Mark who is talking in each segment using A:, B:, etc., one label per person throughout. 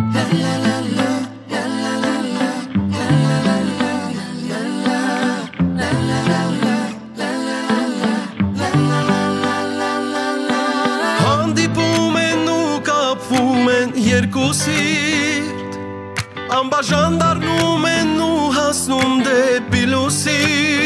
A: Հանդիպում են ու կապվում են երկու սիրտ, անբաժան դառնում են ու հասնում դեպի լույսի։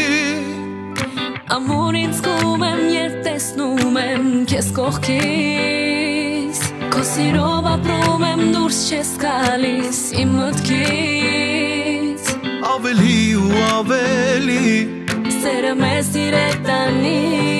B: Ամուր ինձ զգում եմ, երբ տեսնում եմ քեզ կողքիս, քո սիրով ապրում եմ, դուրս չես գալիս իմ մտքից։
A: Ավելի ու ավելի
B: սերը մեզ իրետանի,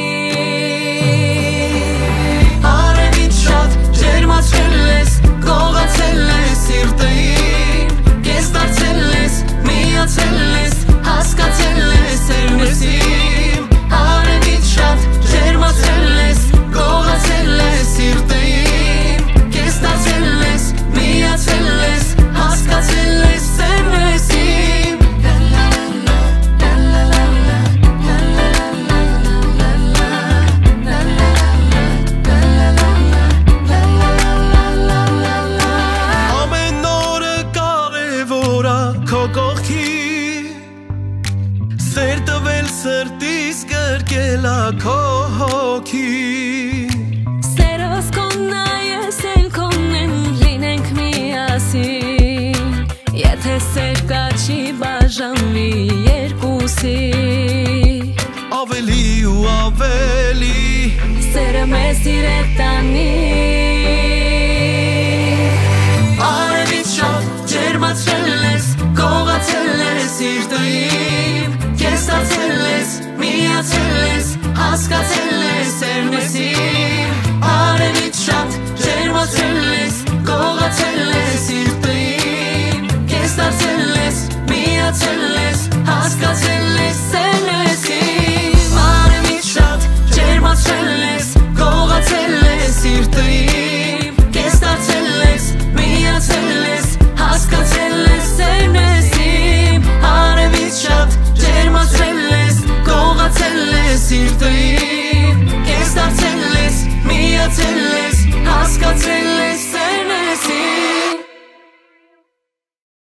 A: արևից շատ ջերմացրել ես, գողացել ես սիրտը իմ, կես դարձել ես, միացել ես, հասկացել ես սերմերս իմ, արևից շատ ջերմացրել ես, գողացել ես սիրտը իմ, կես դարձել ես, միացել ես, հասկացել ես սերմերս իմ։ Ամեն օրը կարևոր է քո կողքի, սեր տվել սրտիս գրկել է քո հոգի։
B: սերս կոնն է, ես էլ քոնն եմ, լինենք միասին, եթե սեր կա չի բաժանվի երկուսի,
A: Ավելի ու ավելի
B: սերը մեզ իրետանի,
A: արևից շատ ջերմացրել ես, գողացել ես սիրտը իմ, կես դարձել ես, միացել ես, հասկացել